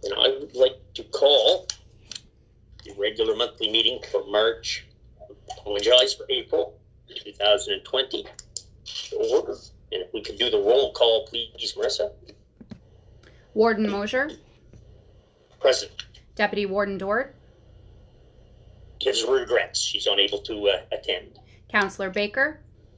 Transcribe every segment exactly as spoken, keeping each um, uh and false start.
And I would like to call the regular monthly meeting for March, I apologize for April two thousand twenty to order. And if we could do the roll call, please, Marissa. Warden Mosier. Present. Deputy Warden Dort. Gives her regrets. She's unable to uh, attend. Councillor Baker.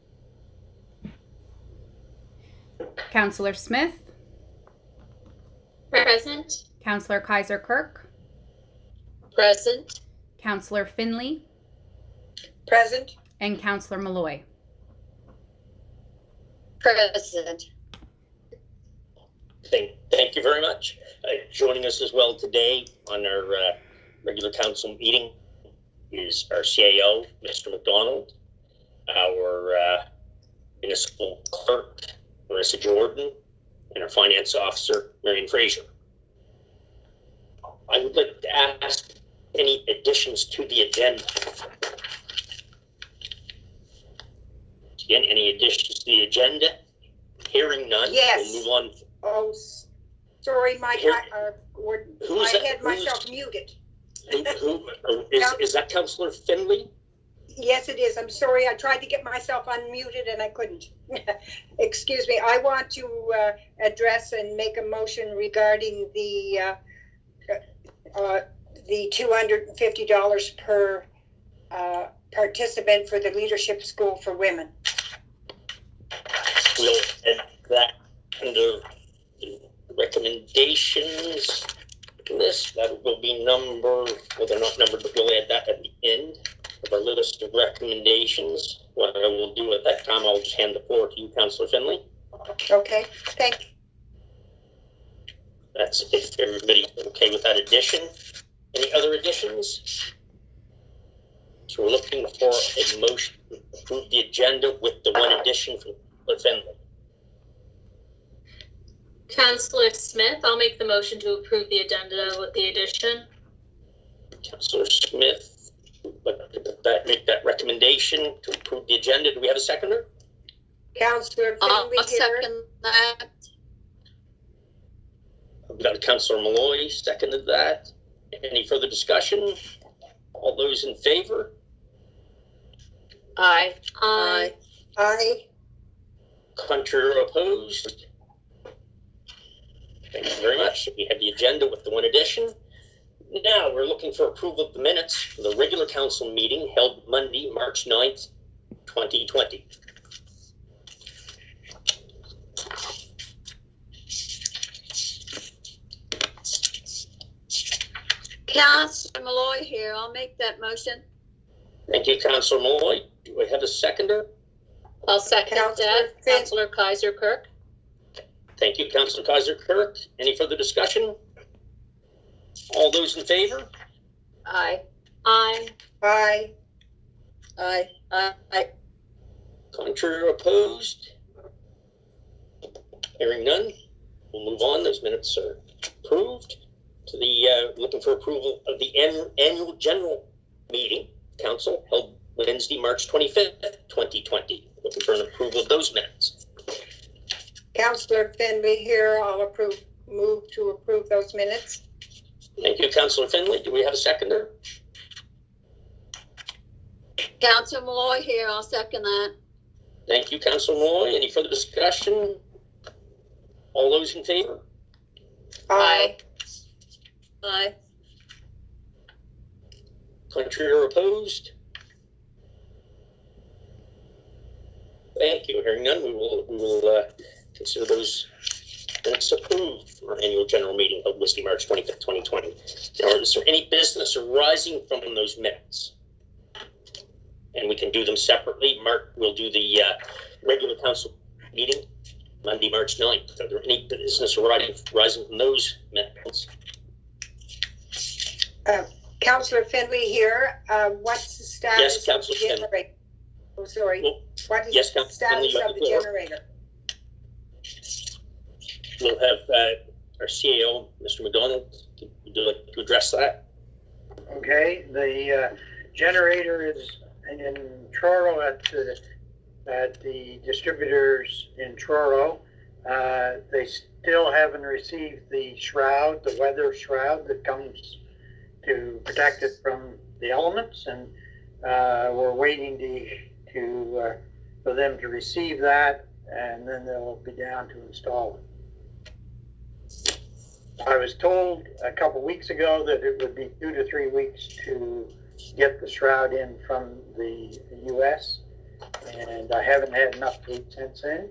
Councillor Smith. Present. Councillor Kaiser Kirk. Present. Councillor Finley. Present. And Councillor Malloy. Present. Thank, thank you very much. Uh, joining us as well today on our uh, regular council meeting is our C A O, Mister McDonald, our uh, municipal clerk, Marissa Jordan, and our finance officer, Marion Fraser. I would like to ask any additions to the agenda. Again, any additions to the agenda? Hearing none, Yes. we'll move on. Oh, sorry, Mike. Here- I, uh, or, Who's I that? had myself muted. Who, who, is, is that Councillor Finley? Yes, it is. I'm sorry. I tried to get myself unmuted and I couldn't. Excuse me. I want to uh, address and make a motion regarding the uh, uh, the two hundred fifty dollars per uh, participant for the Leadership School for Women. We'll add that under the recommendations list. That will be number, well, they're not numbered, but we'll add that at the end of our list of recommendations. What I will do at that time, I'll just hand the floor to you, Councillor Finley. Okay. Thank you. That's if everybody's okay with that addition. Any other additions? So we're looking for a motion to approve the agenda with the one addition from Councillor Finley. Councillor Smith, I'll make the motion to approve the agenda with the addition. Councillor Smith, would like to that, make that recommendation to approve the agenda. Do we have a seconder? Councillor I'll, Finley I'll here. second that. We've got Councillor Malloy, seconded that. Any further discussion? All those in favor? Aye. Aye. Aye. Contrary or opposed? Thank you very much. We have the agenda with the one addition. Now we're looking for approval of the minutes for the regular council meeting held Monday, March ninth, twenty twenty. Councillor Malloy here. I'll make that motion. Thank you, Councillor Malloy. Do I have a seconder? I'll second Councillor that. Finn. Councillor Kaiser Kirk. Thank you, Councillor Kaiser Kirk. Any further discussion? All those in favor? Aye. Aye. Aye. Aye. Aye. Aye. Contrary or opposed? Hearing none, we'll move on. Those minutes are approved. To the uh, looking for approval of the an- annual general meeting council held Wednesday, March twenty-fifth, twenty twenty. Looking for an approval of those minutes. Councillor Finley here. I'll approve. Move to approve those minutes. Thank you, Councillor Finley. Do we have a seconder? Councillor Malloy here. I'll second that. Thank you, Councillor Malloy. Any further discussion? All those in favor? Aye. Aye. Contrary or opposed? Thank you. Hearing none, we will we will uh, consider those minutes approved for our annual general meeting held Wednesday, March twenty-fifth, twenty twenty. Now, is there any business arising from those minutes? And we can do them separately. Mark will do the uh, regular council meeting Monday, March ninth. Are there any business arising arising from those minutes? Uh, Councillor Finley here. Uh, what's the status Yes, of Councillor the Finley. generator? Oh, sorry. Well, What is yes, the Councillor Finley, status you have of the the floor. generator? We'll have uh, our C A O, Mister McDonald, would you like to address that? Okay, the uh, generator is in Truro at the, at the distributors in Truro, Uh, they still haven't received the shroud, the weather shroud that comes to protect it from the elements, and uh, we're waiting to, to uh, for them to receive that, and then they'll be down to install it. I was told a couple weeks ago that it would be two to three weeks to get the shroud in from the U S, and I haven't had an update since then.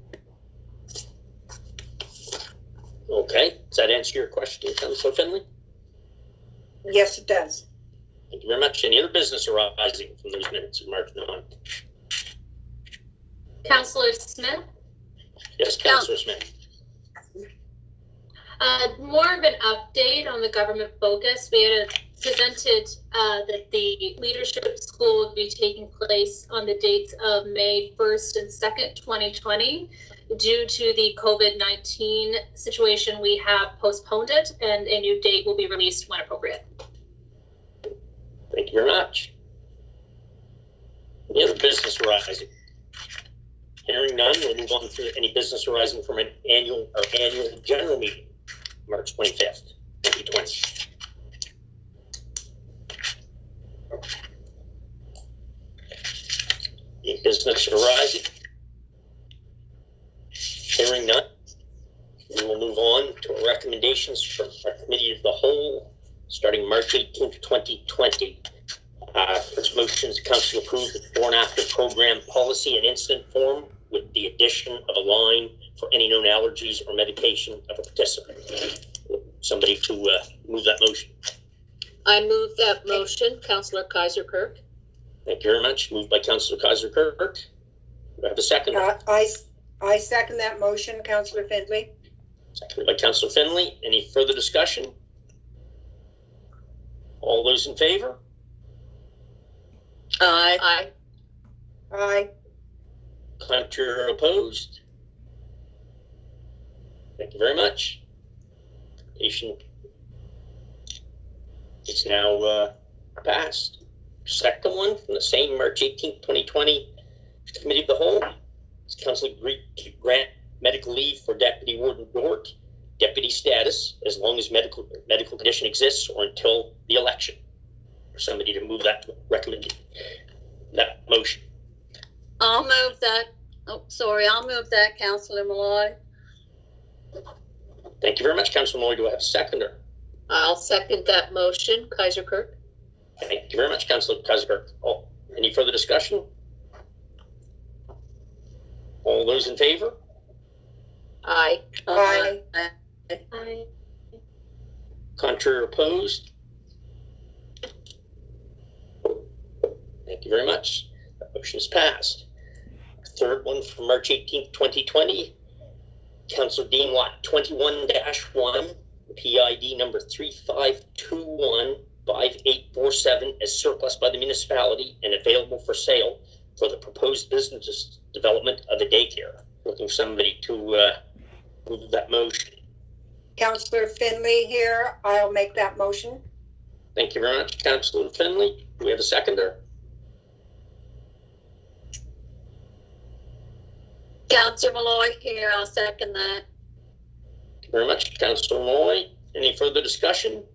Okay, does that answer your question, Councillor Finley? Yes, it does. Thank you very much. Any other business arising from those minutes of March ninth? Councillor Smith? Yes, Councillor Smith. Uh, more of an update on the government focus. We had a, presented uh, that the leadership school would be taking place on the dates of May first and second, twenty twenty. Due to the COVID nineteen situation, we have postponed it, and a new date will be released when appropriate. Thank you very much. Any other business arising? Hearing none, we'll move on to any business arising from an annual or annual general meeting, March twenty-fifth, twenty twenty. Any business arising? Hearing none, we will move on to our recommendations from our committee of the whole, starting March eighteenth, twenty twenty. Uh, first motion is council approve the before and after program policy and incident form with the addition of a line for any known allergies or medication of a participant. Somebody to uh, move that motion. I move that motion, Councillor Kaiser Kirk. Thank you very much. Moved by Councillor Kaiser Kirk. Do I have a second? Uh, I, I second that motion, Councillor Findlay. Seconded by Councillor Finley. Any further discussion? All those in favor? Aye. Aye. Aye. Contrary or opposed? Thank you very much. Patient is now uh, passed. Second one from the same March eighteenth, twenty twenty Committee of the Whole. Council agreed to grant medical leave for Deputy Warden Dort, deputy status, as long as medical medical condition exists or until the election. For somebody to move that recommended that motion. I'll move that. Oh, sorry, I'll move that, Councillor Malloy. Thank you very much, Councillor Moy. Do I have a seconder? I'll second that motion, Kaiser Kirk. Thank you very much, Councillor Kaiser. Oh, any further discussion? All those in favor? Aye. Aye. Aye. Contrary or opposed? Thank you very much. That motion is passed. Third one from March eighteenth, twenty twenty. Councillor Dean Lot twenty-one dash one, P I D number three five two one five eight four seven as surplus by the municipality and available for sale for the proposed business development of a daycare. Looking for somebody to uh, move that motion. Councillor Findlay here. I'll make that motion. Thank you very much, Councillor Finley. Do we have a seconder? Councillor Malloy here, I'll second that. Thank you very much, Councillor Moy. Any further discussion?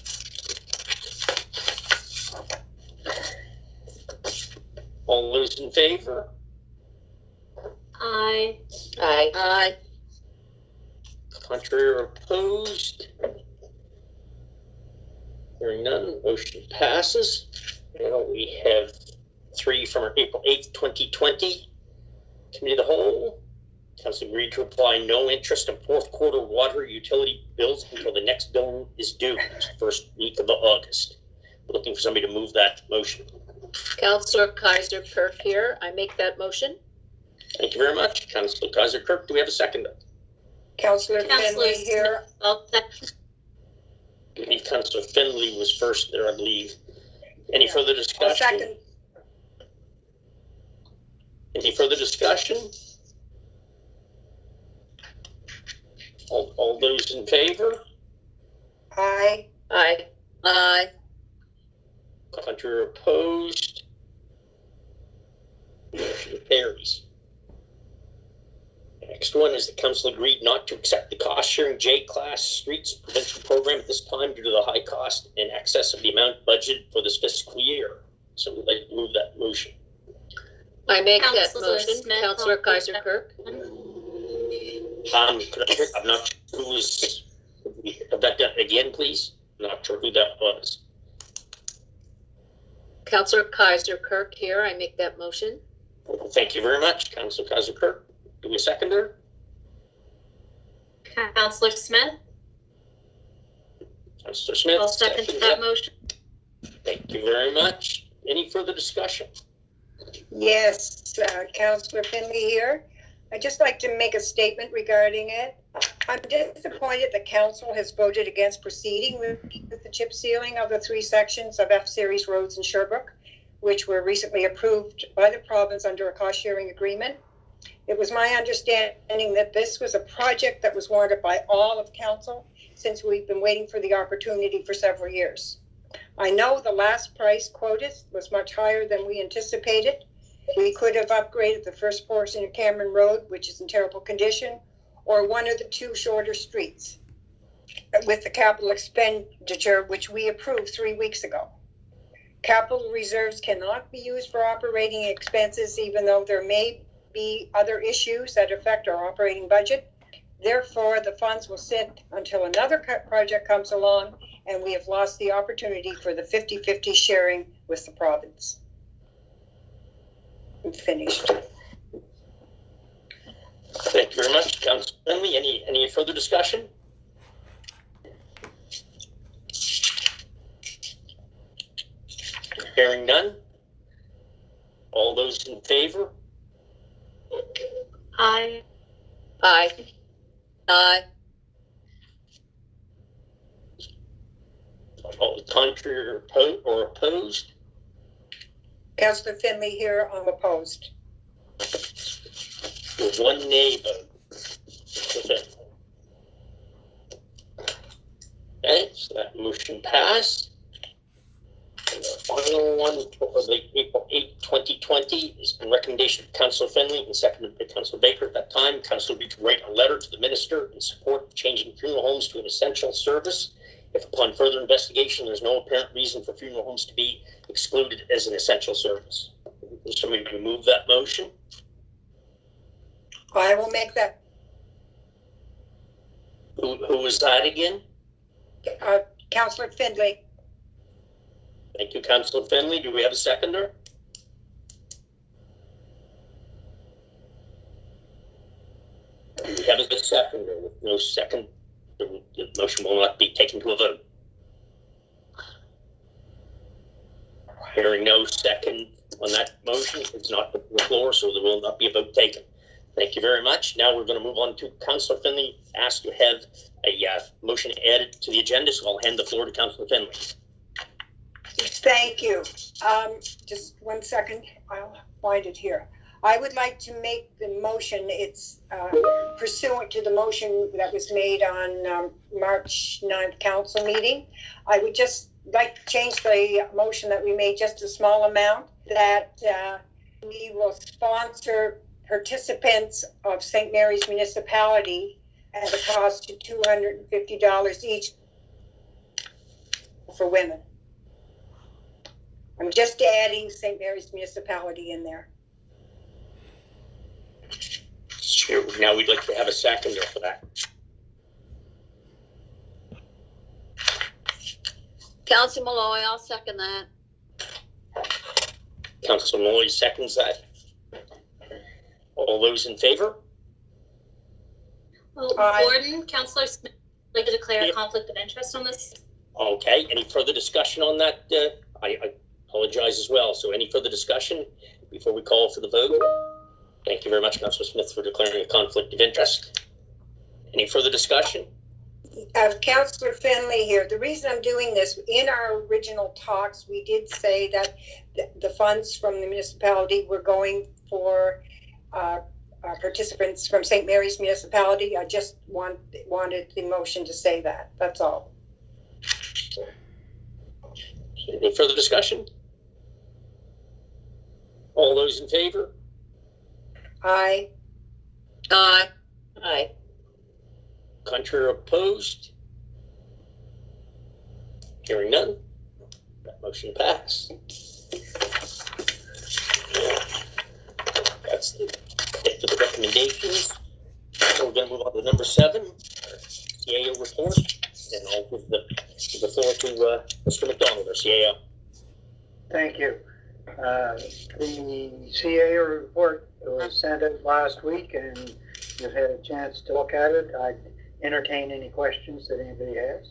All those in favor? Aye. Aye. Aye. Contrary or opposed? Hearing none, motion passes. Now we have three from our April eighth, twenty twenty Committee of the Whole. Council agreed to apply no interest on fourth quarter water utility bills until the next bill is due, first week of August. Looking for somebody to move that motion. Councillor Kaiser Kirk here. I make that motion. Thank you very much, Councillor Kaiser Kirk. Do we have a second? Councillor Councillor Findlay here. Smith, I'll second. I believe Councillor Finley was first there, I believe. Any further I'll discussion? second. Any further discussion? All, all those in favor? Aye. Aye. Aye. Contrary or opposed? Motion carries. Next one is the council agreed not to accept the cost-sharing J-Class Streets Prevention Program at this time due to the high cost in excess of the amount budgeted for this fiscal year. So we'd like to move that motion. I make that Councillor motion. Smith, Councillor I'll Kaiser second. Kirk. Um, could I, I'm not sure who was, have that done again, please? I'm not sure who that was. Councillor Kaiser Kirk here. I make that motion. Thank you very much, Councillor Kaiser Kirk. Do we second her? Councillor Smith, Councillor Smith. I'll second seconds that motion. Thank you very much. Any further discussion? Yes, uh, Councillor Finley here. I'd just like to make a statement regarding it. I'm disappointed the council has voted against proceeding with, with the chip sealing of the three sections of F-Series roads in Sherbrooke, which were recently approved by the province under a cost-sharing agreement. It was my understanding that this was a project that was wanted by all of council since we've been waiting for the opportunity for several years. I know the last price quoted was much higher than we anticipated. We could have upgraded the first portion of Cameron Road, which is in terrible condition, or one of the two shorter streets with the capital expenditure, which we approved three weeks ago. Capital reserves cannot be used for operating expenses, even though there may be other issues that affect our operating budget. Therefore, the funds will sit until another project comes along and we have lost the opportunity for the fifty-fifty sharing with the province. I'm finished. Thank you very much, Councillor Finley. Any, any further discussion? Hearing none. All those in favor? Aye. Aye. Aye. All contrary or oppo- or opposed? Councillor Finley here, I'm opposed. With one nay vote. Okay, so that motion passed. And the final one for the April eighth, twenty twenty is the recommendation of Councillor Finley and seconded by Councillor Baker. At that time, Councillor Baker write a letter to the minister in support of changing funeral homes to an essential service. If upon further investigation, there's no apparent reason for funeral homes to be excluded as an essential service. Is somebody to move that motion? I will make that. Who, who was that again? Uh, Councillor Finley. Thank you, Councillor Finley. Do we have a seconder? We have a seconder. With no second, the the motion will not be taken to a vote. Hearing no second on that motion, it's not put to the floor, so there will not be a vote taken. Thank you very much. Now we're going to move on to Councillor Finley. Asked to have a uh, motion added to the agenda, so I'll hand the floor to Councillor Finley. Thank you. Um, just one second. I'll find it here. I would like to make the motion. It's uh, pursuant to the motion that was made on um, March ninth council meeting. I would just like to change the motion that we made just a small amount, that uh, we will sponsor participants of Saint Mary's Municipality at a cost of two hundred fifty dollars each for women. I'm just adding Saint Mary's Municipality in there. Sure. Now we'd like to have a seconder for that. Councillor Malloy, I'll second that. Councillor Malloy seconds that. All those in favor? Well, Aye. Gordon, Councillor Smith, would like to declare a Yeah. conflict of interest on this. Okay, any further discussion on that? Uh, I, I apologize as well. So any further discussion before we call for the vote? Thank you very much, Councillor Smith, for declaring a conflict of interest. Any further discussion? Uh, Councillor Finley here. The reason I'm doing this, in our original talks, we did say that the, the funds from the municipality were going for uh, uh, participants from Saint Mary's Municipality. I just want, wanted the motion to say that. That's all. Any further discussion? All those in favor? Aye. Aye. Aye. Contrary or opposed? Hearing none, that motion passed. That's the, it for the recommendations. So we're gonna move on to number seven, C A O report, and I'll give the, give the floor to, uh, Mister McDonald, our C A O. Thank you. Uh, the C A O report was sent out last week and you've had a chance to look at it. I'd entertain any questions that anybody has.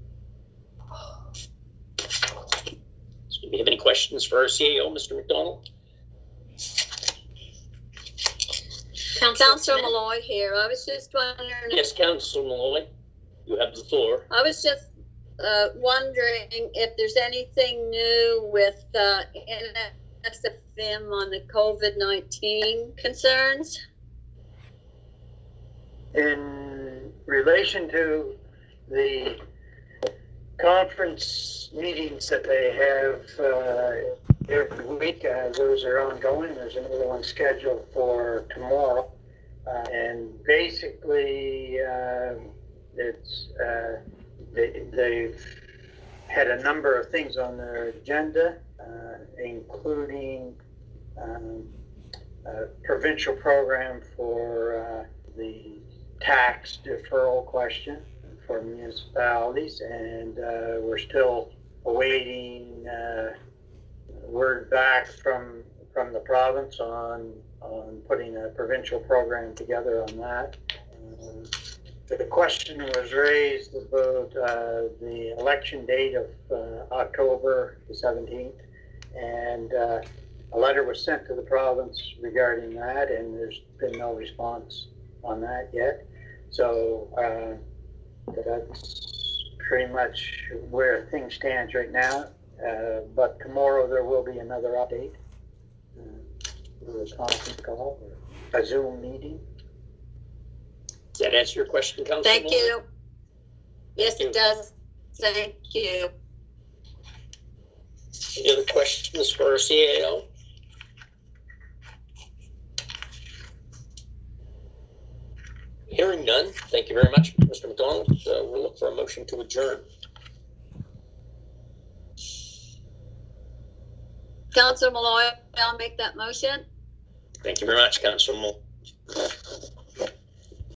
So do we have any questions for our C A O, Mister McDonald? Councillor Smith? Malloy here. I was just wondering, Yes, Councillor Malloy, you have the floor. I was just uh, wondering if there's anything new with uh, N S F M on the COVID nineteen concerns. In relation to the conference meetings that they have uh, every week, uh, those are ongoing. There's another one scheduled for tomorrow. Uh, and basically, uh, it's uh, they, they've had a number of things on their agenda, uh, including um, a provincial program for uh, the tax deferral question for municipalities, and uh, we're still awaiting uh, word back from from the province on on putting a provincial program together on that. Um, the question was raised about uh, the election date of uh, October the seventeenth, and uh, a letter was sent to the province regarding that, and there's been no response on that yet. So uh, that's pretty much where things stand right now. Uh, but tomorrow there will be another update. Uh, a conference call or a Zoom meeting. Does that answer your question, Councillor Thank Malloy? you. Yes, Thank it does. Thank you. Any other questions for our C A O? Hearing none, thank you very much, Mister McDonald. Uh, we'll look for a motion to adjourn. Councillor Malloy, I'll make that motion. Thank you very much, Councillor Malloy.